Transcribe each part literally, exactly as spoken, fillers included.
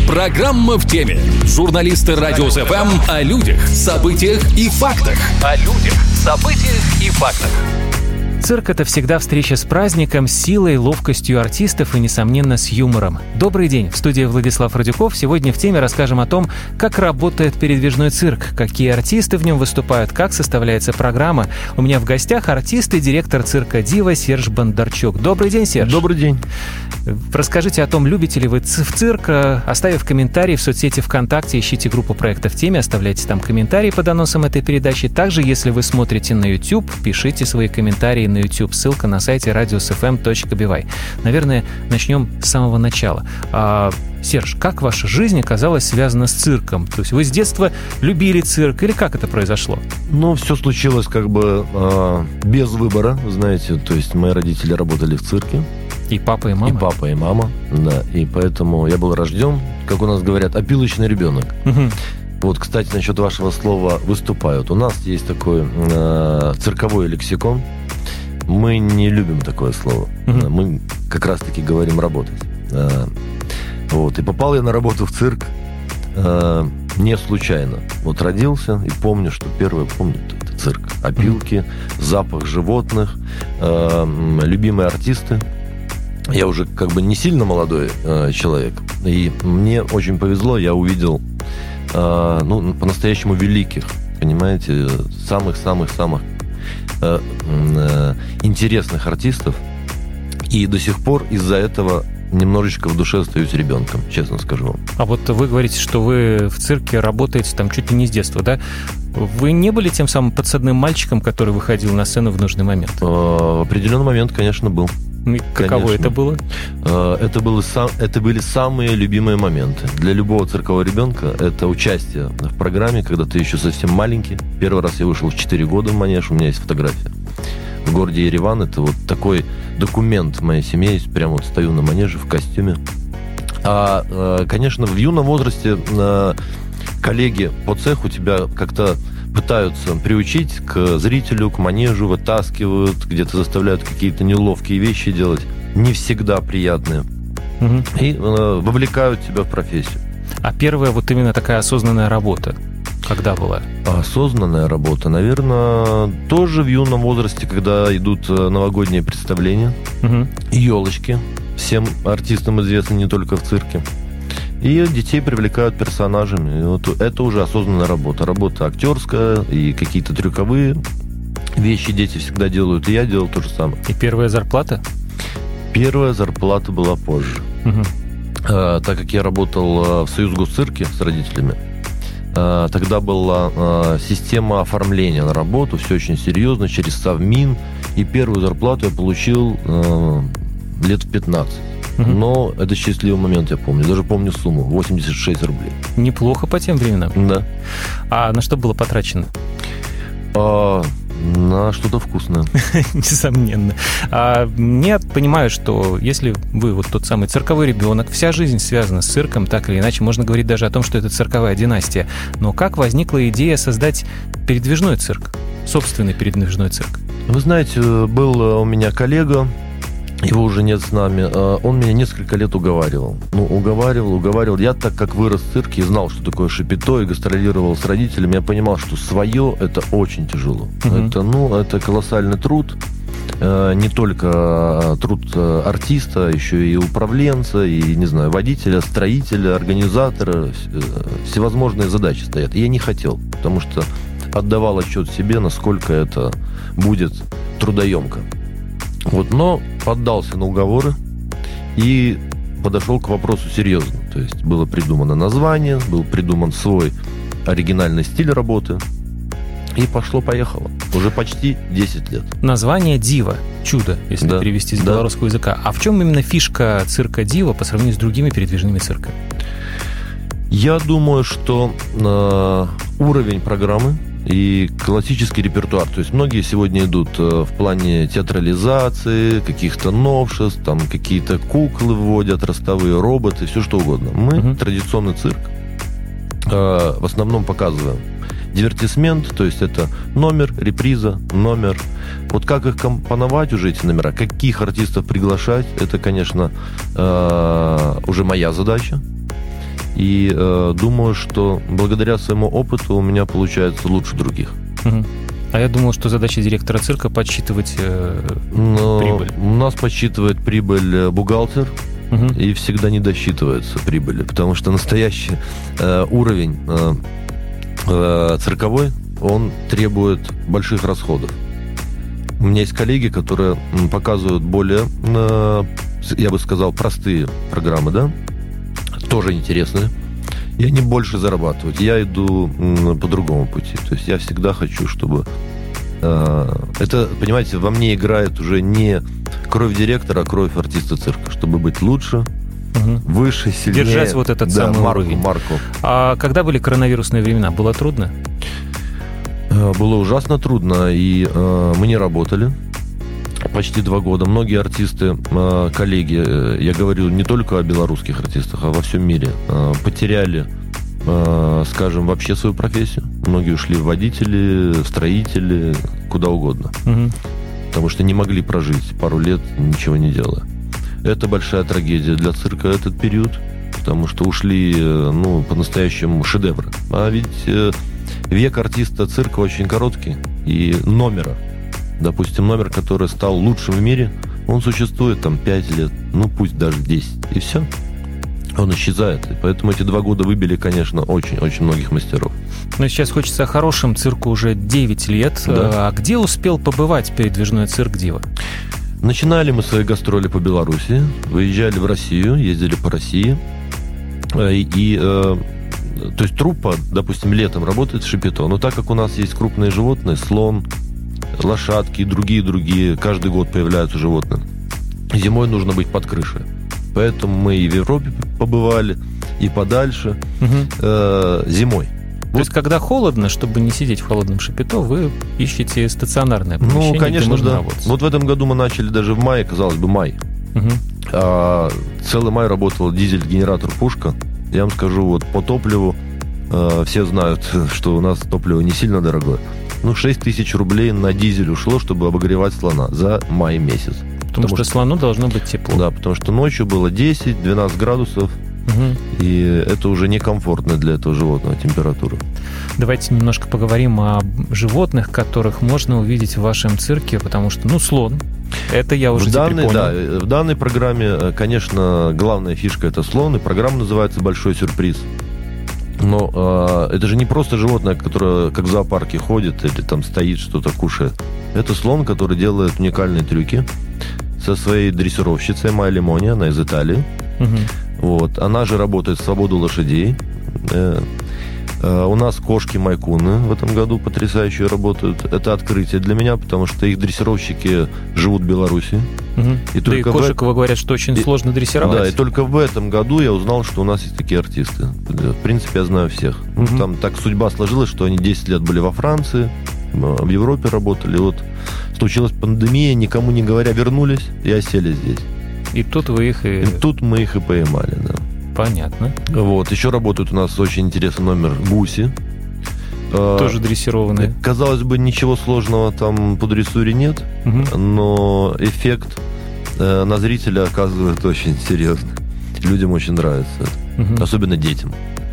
Программа в теме. Журналисты Радио эф эм о людях, событиях и фактах. О людях, событиях и фактах. Цирк — это всегда встреча с праздником, силой, ловкостью артистов и, несомненно, с юмором. Добрый день, в студии Владислав Радюков. Сегодня в теме расскажем о том, как работает передвижной цирк, какие артисты в нем выступают, как составляется программа. У меня в гостях артист и директор цирка «Дива» Серж Бондарчук. Добрый день, Серж. Добрый день. Расскажите о том, любите ли вы в цирк, оставив комментарий в соцсети ВКонтакте, ищите группу проекта «В теме», оставляйте там комментарии по доносам этой передачи. Также, если вы смотрите на YouTube, пишите свои комментарии на YouTube. Ссылка на сайте радиос эф эм точка би вай. Наверное, начнем с самого начала. А, Серж, как ваша жизнь оказалась связана с цирком? То есть вы с детства любили цирк или как это произошло? Ну, все случилось как бы э, без выбора, знаете. То есть мои родители работали в цирке. И папа, и мама? И папа, и мама, да. И поэтому я был рожден, как у нас говорят, опилочный ребенок. Угу. Вот, кстати, насчет вашего слова «выступают». У нас есть такой э, цирковой лексикон. Мы не любим такое слово. Uh-huh. Мы как раз-таки говорим «работать». А, вот. И попал я на работу в цирк а, не случайно. Вот родился и помню, что первое помню это цирк. Опилки, uh-huh. запах животных, а, любимые артисты. Я уже как бы не сильно молодой а, человек. И мне очень повезло, я увидел а, ну, по-настоящему великих, понимаете, самых-самых-самых интересных артистов, и до сих пор из-за этого немножечко в душе остаюсь ребенком, честно скажу вам. А вот вы говорите, что вы в цирке работаете там чуть ли не с детства, да? Вы не были тем самым подсадным мальчиком, который выходил на сцену в нужный момент? В определенный момент, конечно, был. И каково конечно. это было? Это, было, это были самые любимые моменты. Для любого циркового ребенка это участие в программе, когда ты еще совсем маленький. Первый раз я вышел в четыре года в манеж, у меня есть фотография. В городе Ереван. Это вот такой документ в моей семье есть. Прямо вот стою на манеже в костюме. А, конечно, в юном возрасте коллеги по цеху тебя как-то пытаются приучить к зрителю, к манежу, вытаскивают, где-то заставляют какие-то неловкие вещи делать, не всегда приятные, угу. и э, вовлекают тебя в профессию. А первая вот именно такая осознанная работа, когда была? Осознанная работа, наверное, тоже в юном возрасте, когда идут новогодние представления, угу. елочки, всем артистам известны не только в цирке. И детей привлекают персонажами. И вот это уже осознанная работа. Работа актерская и какие-то трюковые вещи дети всегда делают. И я делал то же самое. И первая зарплата? Первая зарплата была позже. Угу. А, так как я работал в Союзгосцирке с родителями, а, тогда была а, система оформления на работу. Все очень серьезно, через Совмин. И первую зарплату я получил а, лет в пятнадцать. Uh-huh. Но это счастливый момент, я помню. Даже помню сумму. восемьдесят шесть рублей. Неплохо по тем временам. Да. А на что было потрачено? А, на что-то вкусное. Несомненно. А, я понимаю, что если вы вот тот самый цирковой ребенок, вся жизнь связана с цирком, так или иначе, можно говорить даже о том, что это цирковая династия. Но как возникла идея создать передвижной цирк? Собственный передвижной цирк? Вы знаете, был у меня коллега, его уже нет с нами. Он меня несколько лет уговаривал. Ну, уговаривал, уговаривал. Я, так как вырос в цирке и знал, что такое шапито, и гастролировал с родителями, я понимал, что свое – это очень тяжело. Uh-huh. Это, ну, это колоссальный труд. Не только труд артиста, еще и управленца, и, не знаю, водителя, строителя, организатора. Всевозможные задачи стоят. И я не хотел, потому что отдавал отчет себе, насколько это будет трудоемко. Вот, но поддался на уговоры и подошел к вопросу серьезно. То есть было придумано название, был придуман свой оригинальный стиль работы. И пошло-поехало. Уже почти десять лет. Название «Дива». Чудо, если да. перевести с да. белорусского языка. А в чем именно фишка цирка «Дива» по сравнению с другими передвижными цирками? Я думаю, что э, уровень программы и классический репертуар. То есть многие сегодня идут в плане театрализации, каких-то новшеств, там какие-то куклы вводят, ростовые роботы, все что угодно. Мы uh-huh. традиционный цирк э, в основном показываем дивертисмент, то есть это номер, реприза, номер. Вот как их компоновать уже, эти номера, каких артистов приглашать, это, конечно, э, уже моя задача. И э, думаю, что благодаря своему опыту у меня получается лучше других. Угу. А я думал, что задача директора цирка подсчитывать э, прибыль. У нас подсчитывает прибыль бухгалтер, угу. и всегда не досчитывается прибыли, потому что настоящий э, уровень э, э, цирковой, он требует больших расходов. У меня есть коллеги, которые показывают более, э, я бы сказал, простые программы, да, тоже интересные, и они больше зарабатывают. Я иду м, по другому пути. То есть я всегда хочу, чтобы... Э, это, понимаете, во мне играет уже не кровь директора, а кровь артиста цирка, чтобы быть лучше, угу. выше, сильнее. Держать вот этот да, самый марку, уровень. марку. А когда были коронавирусные времена, было трудно? Было ужасно трудно, и э, мы не работали почти два года. Многие артисты, э, коллеги, э, я говорю не только о белорусских артистах, а во всем мире, э, потеряли, э, скажем, вообще свою профессию. Многие ушли в водители, в строители, куда угодно. Угу. Потому что не могли прожить пару лет, ничего не делая. Это большая трагедия для цирка этот период, потому что ушли, э, ну, по-настоящему шедевры. А ведь... Э, Век артиста цирка очень короткий, и номера, допустим, номер, который стал лучшим в мире, он существует там пять лет, ну пусть даже десять, и все. Он исчезает. И поэтому эти два года выбили, конечно, очень-очень многих мастеров. Но сейчас хочется о хорошем. Цирку уже девять лет. Да. А где успел побывать передвижной цирк «Дива»? Начинали мы свои гастроли по Беларуси, выезжали в Россию, ездили по России, и... и то есть труппа, допустим, летом работает в Шапито, но так как у нас есть крупные животные, слон, лошадки и другие-другие, каждый год появляются животные, зимой нужно быть под крышей. Поэтому мы и в Европе побывали, и подальше, угу. э, зимой. То вот. есть, когда холодно, чтобы не сидеть в холодном Шапито, вы ищете стационарное помещение, ну, конечно, где можно да. работать. Вот в этом году мы начали даже в мае, казалось бы, май. Угу. А, целый май работал дизель-генератор «Пушка». Я вам скажу, вот по топливу, э, все знают, что у нас топливо не сильно дорогое. Ну, шесть тысяч рублей на дизель ушло, чтобы обогревать слона за май месяц. Потому, потому что, что слону должно быть тепло. Да, потому что ночью было десять-двенадцать градусов, угу. и это уже некомфортно для этого животного температура. Давайте немножко поговорим о животных, которых можно увидеть в вашем цирке, потому что, ну, слон. Это я уже в данной, понял. Да, в данной программе, конечно, главная фишка – это слон, и программа называется «Большой сюрприз». Но э, это же не просто животное, которое как в зоопарке ходит или там стоит, что-то кушает. Это слон, который делает уникальные трюки со своей дрессировщицей Майли Мони, она из Италии. Угу. Вот. Она же работает в «Свободу лошадей». Э, У нас кошки майкуны в этом году потрясающие работают. Это открытие для меня, потому что их дрессировщики живут в Беларуси. Угу. И, да и кошек, в... вы говорят, что очень и... сложно дрессировать. Да, и только в этом году я узнал, что у нас есть такие артисты. В принципе, я знаю всех. Угу. Ну, там так судьба сложилась, что они десять лет были во Франции, в Европе работали. Вот случилась пандемия, никому не говоря, вернулись и осели здесь. И тут вы их и... И тут мы их и поймали, да. Понятно. Вот. Еще работает у нас очень интересный номер гуси. Тоже дрессированные. Казалось бы, ничего сложного там по дрессуре нет, угу. но эффект на зрителя оказывает очень серьезный. Людям очень нравится это. Угу. Особенно детям.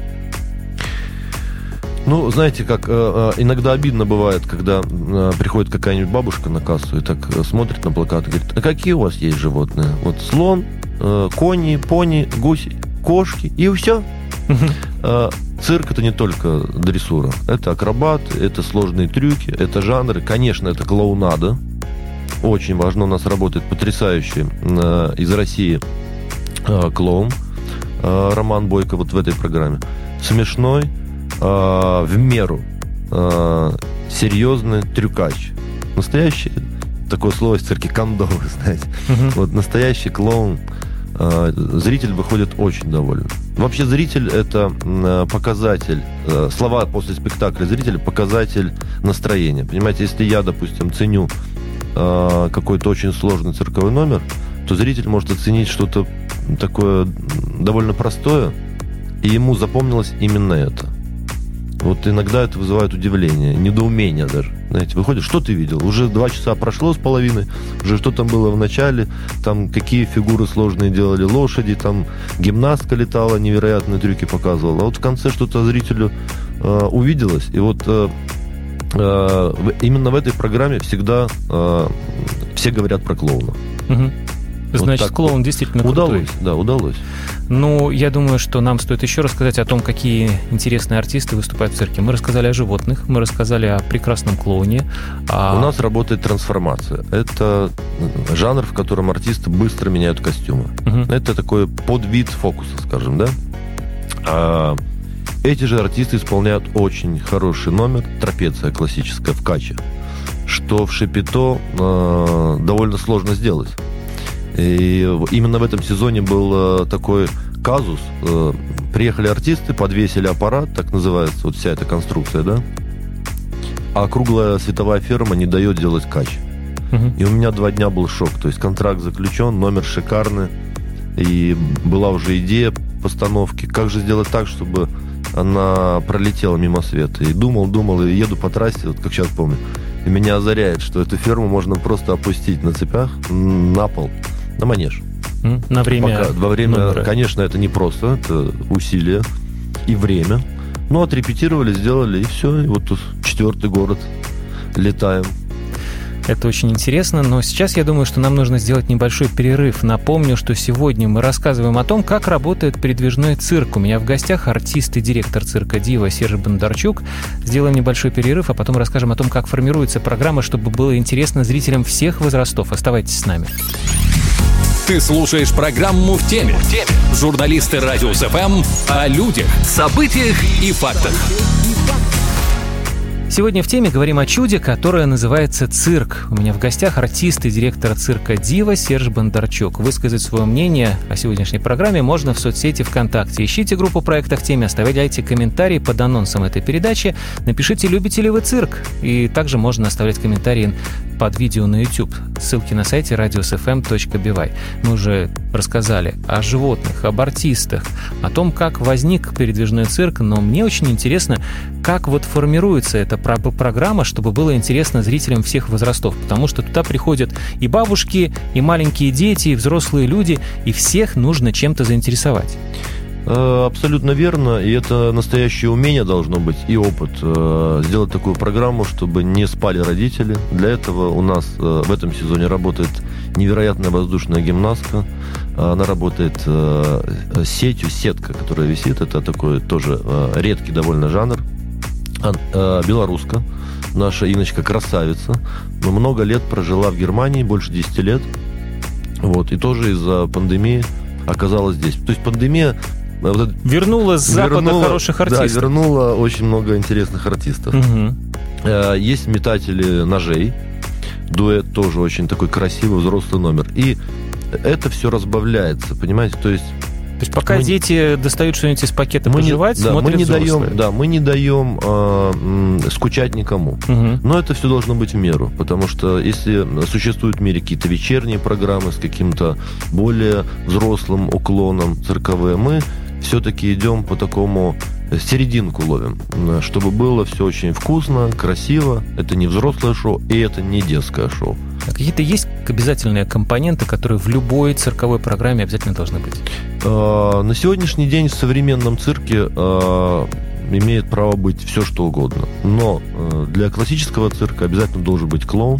Ну, знаете, как иногда обидно бывает, когда приходит какая-нибудь бабушка на кассу и так смотрит на плакат и говорит: а какие у вас есть животные? Вот слон, кони, пони, гуси, кошки, и все. Uh-huh. Цирк — это не только дрессура. Это акробаты, это сложные трюки, это жанры. Конечно, это клоунада. Очень важно. У нас работает потрясающий э, из России э, клоун э, Роман Бойко вот в этой программе. Смешной, э, в меру э, серьезный трюкач. Настоящий, такое слово в цирке кондо, вы знаете. Uh-huh. Вот настоящий клоун. Зритель выходит очень доволен. Вообще зритель — это показатель, слова после спектакля зрителя — показатель настроения. Понимаете, если я, допустим, ценю какой-то очень сложный цирковой номер, то зритель может оценить что-то такое довольно простое, и ему запомнилось именно это. Вот иногда это вызывает удивление, недоумение даже. Знаете, выходит, что ты видел? Уже два часа прошло с половиной, уже что там было в начале, там какие фигуры сложные делали лошади, там гимнастка летала, невероятные трюки показывала. А вот в конце что-то зрителю э, увиделось. И вот э, э, именно в этой программе всегда э, все говорят про клоуна. Угу. Значит, вот клоун действительно удалось, крутой. Да, удалось. Ну, я думаю, что нам стоит еще рассказать о том, какие интересные артисты выступают в цирке. Мы рассказали о животных, мы рассказали о прекрасном клоуне. О... У нас работает трансформация. Это жанр, в котором артисты быстро меняют костюмы. Угу. Это такой подвид фокуса, скажем, да? А эти же артисты исполняют очень хороший номер, трапеция классическая в каче, что в шапито э, довольно сложно сделать. И именно в этом сезоне был такой казус. Приехали артисты, подвесили аппарат, так называется вот вся эта конструкция, да? А круглая световая ферма не дает делать кач. Uh-huh. И у меня два дня был шок. То есть контракт заключен, номер шикарный. И была уже идея постановки. Как же сделать так, чтобы она пролетела мимо света? И думал, думал, и еду по трассе, вот как сейчас помню. И меня озаряет, что эту ферму можно просто опустить на цепях на пол. На манеж. На время Пока, во время, номера. Конечно, это не просто, это усилие и время. Ну, отрепетировали, сделали, и все. И вот тут четвертый город. Летаем. Это очень интересно, но сейчас я думаю, что нам нужно сделать небольшой перерыв. Напомню, что сегодня мы рассказываем о том, как работает передвижной цирк. У меня в гостях артист и директор цирка «Дива» Серж Бондарчук. Сделаем небольшой перерыв, а потом расскажем о том, как формируется программа, чтобы было интересно зрителям всех возрастов. Оставайтесь с нами. Ты слушаешь программу «В теме». В теме. Журналисты Радио эс эф эм о людях, событиях и фактах. Сегодня в теме говорим о чуде, которое называется цирк. У меня в гостях артист и директор цирка «Дива» Серж Бондарчук. Высказать свое мнение о сегодняшней программе можно в соцсети ВКонтакте. Ищите группу проекта «В теме», оставляйте комментарии под анонсом этой передачи, напишите, любите ли вы цирк. И также можно оставлять комментарии под видео на YouTube. Ссылки на сайте радио эс эф эм точка би вай. Мы уже рассказали о животных, об артистах, о том, как возник передвижной цирк, но мне очень интересно, как вот формируется эта программа, чтобы было интересно зрителям всех возрастов, потому что туда приходят и бабушки, и маленькие дети, и взрослые люди, и всех нужно чем-то заинтересовать. Абсолютно верно, и это настоящее умение должно быть и опыт. Сделать такую программу, чтобы не спали родители. Для этого у нас в этом сезоне работает невероятная воздушная гимнастка. Она работает сетью, сетка, которая висит. Это такой тоже редкий довольно жанр. Белоруска, наша Иночка красавица, но много лет прожила в Германии, больше десять лет. Вот, и тоже из-за пандемии оказалась здесь. То есть пандемия вот, вернула с Запада вернула, хороших артистов. Да, вернула очень много интересных артистов. Угу. Есть метатели ножей. Дуэт тоже очень такой красивый, взрослый номер. И это все разбавляется, понимаете? То есть То есть пока мы, дети достают что-нибудь из пакета мы пожевать, не, да, смотрят мы не взрослые. даем, да, мы не даем э, скучать никому. Угу. Но это все должно быть в меру, потому что если существуют в мире какие-то вечерние программы с каким-то более взрослым уклоном цирковые, мы все-таки идем по такому серединку ловим, чтобы было все очень вкусно, красиво. Это не взрослое шоу, и это не детское шоу. А какие-то есть обязательные компоненты, которые в любой цирковой программе обязательно должны быть? На сегодняшний день в современном цирке имеет право быть все, что угодно. Но для классического цирка обязательно должен быть клоун.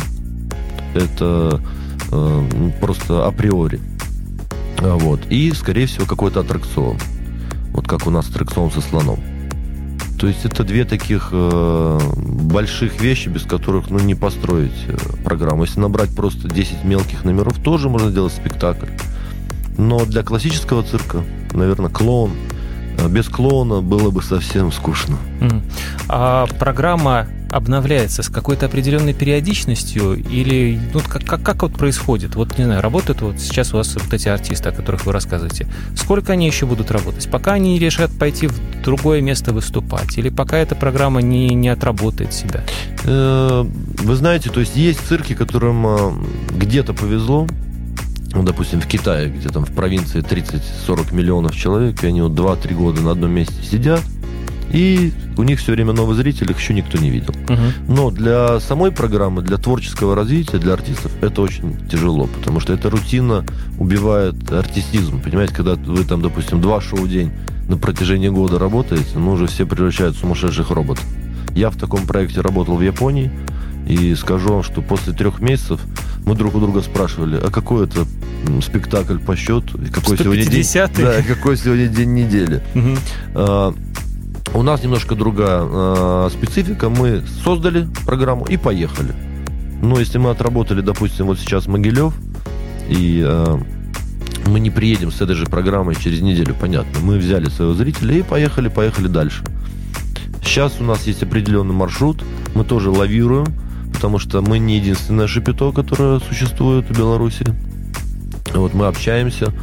Это просто априори. Вот. И, скорее всего, какой-то аттракцион. Вот как у нас аттракцион со слоном. То есть это две таких э, больших вещи, без которых ну, не построить э, программу. Если набрать просто десять мелких номеров, тоже можно сделать спектакль. Но для классического цирка, наверное, клоун. Без клоуна было бы совсем скучно. Mm. А программа обновляется с какой-то определенной периодичностью или ну, как, как, как вот происходит? Вот, не знаю, работают вот сейчас у вас вот эти артисты, о которых вы рассказываете. Сколько они еще будут работать? Пока они решат пойти в другое место выступать? Или пока эта программа не, не отработает себя? Вы знаете, то есть есть цирки, которым где-то повезло. Ну, допустим, в Китае, где там в провинции тридцать-сорок миллионов человек, и они вот два-три года на одном месте сидят, И у них все время новый зритель, их еще никто не видел. Угу. Но для самой программы, для творческого развития, для артистов это очень тяжело, потому что эта рутина убивает артистизм. Понимаете, когда вы там, допустим, два шоу в день на протяжении года работаете, ну, уже все превращают в сумасшедших роботов. Я в таком проекте работал в Японии, и скажу вам, что после трех месяцев мы друг у друга спрашивали, а какой это спектакль по счету, и какой сегодня день, да, какой сегодня день недели. Угу. А, у нас немножко другая а, специфика. Мы создали программу и поехали. Но если мы отработали, допустим, вот сейчас Могилев, и а, мы не приедем с этой же программой через неделю, понятно. Мы взяли своего зрителя и поехали, поехали дальше. Сейчас у нас есть определенный маршрут, мы тоже лавируем, потому что мы не единственное шапито, которое существует в Беларуси. Вот мы общаемся,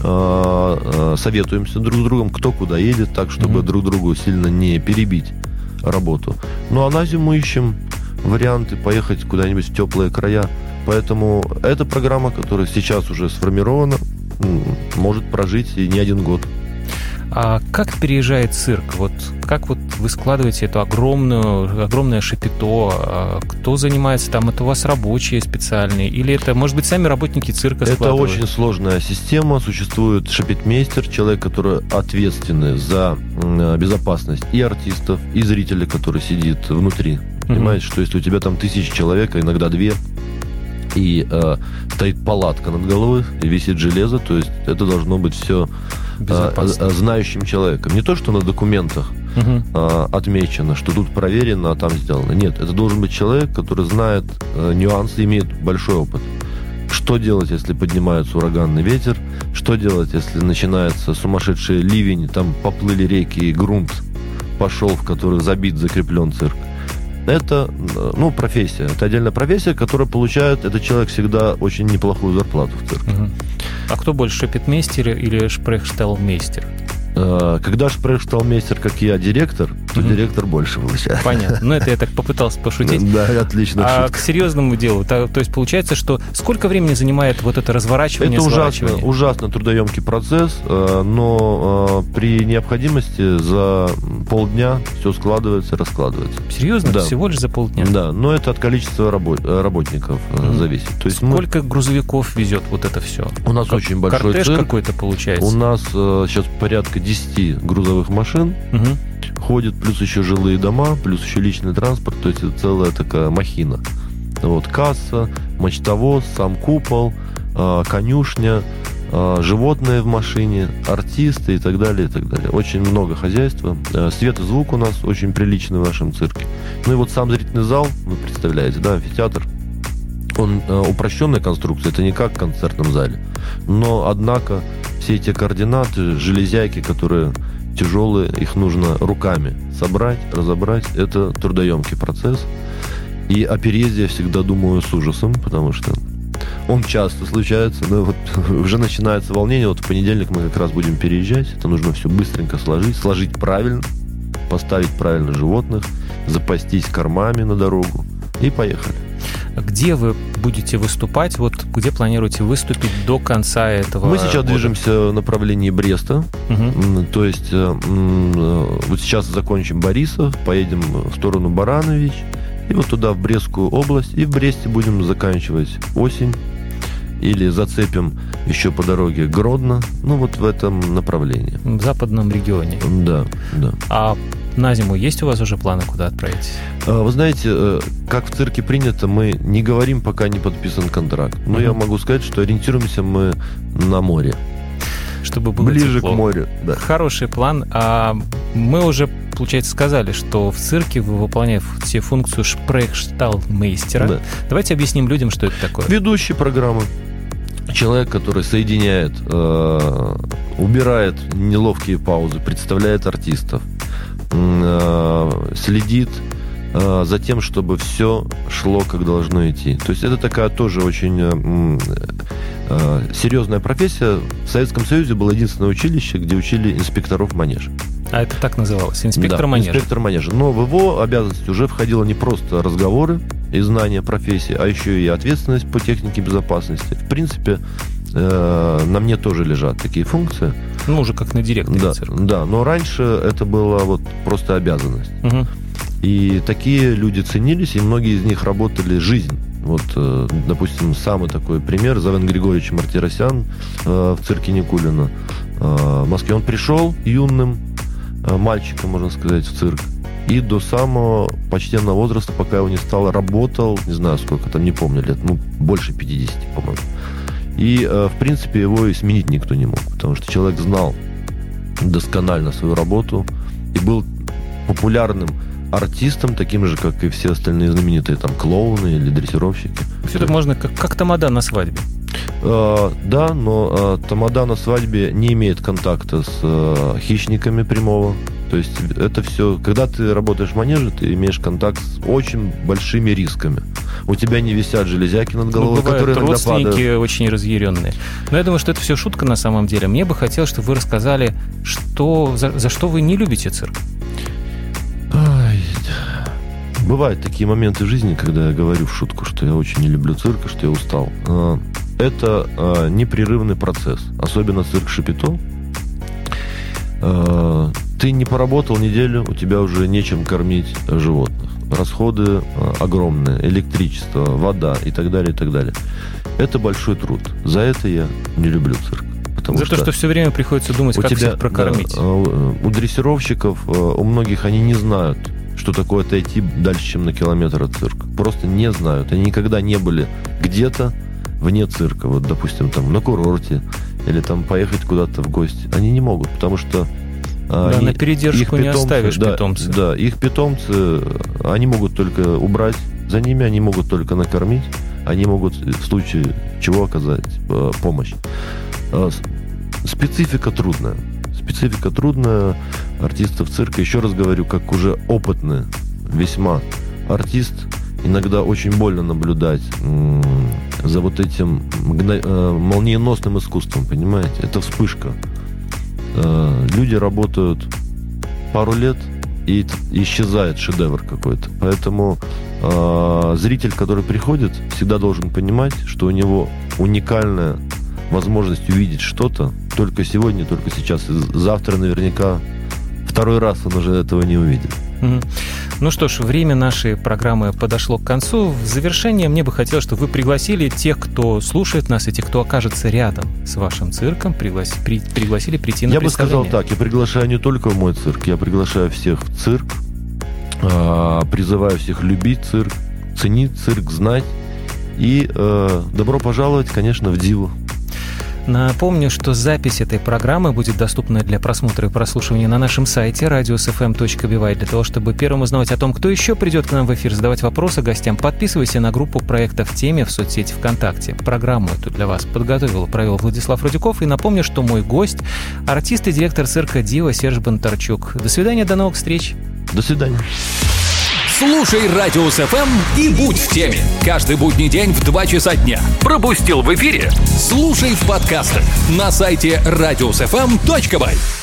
советуемся друг с другом, кто куда едет, так, чтобы mm-hmm. друг другу сильно не перебить работу. Ну, а на зиму ищем варианты поехать куда-нибудь в теплые края. Поэтому эта программа, которая сейчас уже сформирована, может прожить и не один год. А как переезжает цирк? Вот как вот вы складываете эту огромную, огромное шапито? Кто занимается там? Это у вас рабочие специальные? Или это, может быть, сами работники цирка складывают? Это очень сложная система. Существует шапитмейстер, человек, который ответственный за безопасность и артистов, и зрителей, который сидит внутри. Mm-hmm. Понимаете, что если у тебя там тысячи человек, а иногда две, и э, стоит палатка над головой, и висит железо, то есть это должно быть все э, знающим человеком. Не то, что на документах угу. э, отмечено, что тут проверено, а там сделано. Нет, это должен быть человек, который знает э, нюансы, имеет большой опыт. Что делать, если поднимается ураганный ветер? Что делать, если начинается сумасшедший ливень, там поплыли реки, и грунт пошел, в который забит, закреплен цирк? Это, ну, профессия. Это отдельная профессия, которая получает, этот человек всегда очень неплохую зарплату в цирке. Угу. А кто больше, шапитмейстер или шпрехшталмейстер? Когда шпрехшталмейстер, как я, директор, то угу. директор больше получает. Понятно. Ну, это я так попытался пошутить. Да, отлично. А шутка. К серьезному делу. То, то есть получается, что сколько времени занимает вот это разворачивание, это ужасно, ужасно трудоемкий процесс, но при необходимости за полдня все складывается и раскладывается. Серьезно? Да. Всего лишь за полдня? Да, но это от количества работ, работников mm. зависит. То есть сколько мы... грузовиков везет вот это все? У нас как очень большой кортеж цирк. Какой-то получается? У нас э, сейчас порядка десять грузовых машин. Угу. Ходят, плюс еще жилые дома, плюс еще личный транспорт, то есть это целая такая махина. Вот касса, мачтовоз, сам купол, э, конюшня, э, животные в машине, артисты и так далее, и так далее. Очень много хозяйства. Э, свет и звук у нас очень приличный в нашем цирке. Ну и вот сам зрительный зал, вы представляете, да, амфитеатр, он э, упрощенная конструкция, это не как в концертном зале. Но, однако, все эти координаты, железяки, которые тяжелые, их нужно руками собрать, разобрать. Это трудоемкий процесс. И о переезде я всегда думаю с ужасом, потому что он часто случается. Но вот уже начинается волнение. Вот в понедельник мы как раз будем переезжать. Это нужно все быстренько сложить. Сложить правильно, поставить правильно животных, запастись кормами на дорогу и поехали. Где вы будете выступать? Вот где планируете выступить до конца этого Мы сейчас года? Движемся в направлении Бреста. Угу. То есть вот сейчас закончим Борисов, поедем в сторону Баранович, и вот туда, в Брестскую область. И в Бресте будем заканчивать осень. Или зацепим еще по дороге Гродно. Ну, вот в этом направлении. В западном регионе. Да, да. А на зиму есть у вас уже планы, куда отправитесь? Вы знаете, как в цирке принято, мы не говорим, пока не подписан контракт. Но mm-hmm. я могу сказать, что ориентируемся мы на море. Чтобы было ближе тепло. К морю, да. Хороший план. А мы уже, получается, сказали, что в цирке вы выполняете все функцию шпрехшталмейстера. Да. Давайте объясним людям, что это такое. Ведущий программы. Человек, который соединяет, э, убирает неловкие паузы, представляет артистов, э, следит э, за тем, чтобы все шло, как должно идти. То есть это такая тоже очень э, э, серьезная профессия. В Советском Союзе было единственное училище, где учили инспекторов манежа. А это так называлось? Инспектор да, манежа? инспектор манежа. Но в его обязанности уже входило не просто разговоры и знания профессии, а еще и ответственность по технике безопасности. В принципе, э, на мне тоже лежат такие функции. Ну, уже как на директоре да, цирка. Да, но раньше это была вот просто обязанность. Угу. И такие люди ценились, и многие из них работали жизнь. Вот, э, допустим, самый такой пример, Завен Григорьевич Мартиросян э, в цирке Никулина э, в Москве. Он пришел юным э, мальчиком, можно сказать, в цирк. И до самого почтенного возраста, пока его не стало, работал, не знаю сколько там, не помню, лет, ну, больше пятидесяти, по-моему. И, э, в принципе, его и сменить никто не мог, потому что человек знал досконально свою работу и был популярным артистом, таким же, как и все остальные знаменитые там клоуны или дрессировщики. Все это можно как, как тамада на свадьбе. Uh, да, но uh, тамада на свадьбе не имеет контакта с uh, хищниками прямого. То есть это все... Когда ты работаешь в манеже, ты имеешь контакт с очень большими рисками. У тебя не висят железяки над головой, ну, которые иногда падают. Родственники очень разъяренные. Но я думаю, что это все шутка на самом деле. Мне бы хотелось, чтобы вы рассказали, что, за, за что вы не любите цирк. Ай, бывают такие моменты в жизни, когда я говорю в шутку, что я очень не люблю цирк, и что я устал. Это э, непрерывный процесс. Особенно цирк Шапито. Э, ты не поработал неделю, у тебя уже нечем кормить животных. Расходы э, огромные. Электричество, вода и так далее, и так далее. Это большой труд. За это я не люблю цирк. За что, то, что все время приходится думать, как тебя, всех прокормить. Да, у дрессировщиков, у многих, они не знают, что такое отойти дальше, чем на километр от цирка. Просто не знают. Они никогда не были где-то вне цирка, вот, допустим, там на курорте, или там поехать куда-то в гости. Они не могут, потому что да, они, на передержку их не питомцы, оставишь да, питомцы. Да, их питомцы, они могут только убрать, за ними они могут только накормить, они могут в случае чего оказать э, помощь. Э, специфика трудная. Специфика трудная артистов цирка. Еще раз говорю, как уже опытный весьма артист, иногда очень больно наблюдать м- за вот этим мгно- э, молниеносным искусством, понимаете? Это вспышка. Э, люди работают пару лет, и исчезает шедевр какой-то. Поэтому э, зритель, который приходит, всегда должен понимать, что у него уникальная возможность увидеть что-то только сегодня, только сейчас. И завтра наверняка второй раз он уже этого не увидит. Mm-hmm. Ну что ж, время нашей программы подошло к концу. В завершение мне бы хотелось, чтобы вы пригласили тех, кто слушает нас, и тех, кто окажется рядом с вашим цирком, приглас... при... пригласили прийти на я представление. Я бы сказал так, я приглашаю не только в мой цирк, я приглашаю всех в цирк, э, призываю всех любить цирк, ценить цирк, знать. И э, добро пожаловать, конечно, в Диву. Напомню, что запись этой программы будет доступна для просмотра и прослушивания на нашем сайте радио эс эф эм точка би вай. Для того, чтобы первым узнавать о том, кто еще придет к нам в эфир, задавать вопросы гостям, подписывайся на группу проекта «В теме» в соцсети ВКонтакте. Программу эту для вас подготовил и провел Владислав Рудяков. И напомню, что мой гость – артист и директор цирка «Дива» Серж Бондарчук. До свидания, до новых встреч. До свидания. Слушай Радио эс эф эм и будь в теме. Каждый будний день в два часа дня. Пропустил в эфире? Слушай в подкастах на сайте радио эс эф эм точка бай.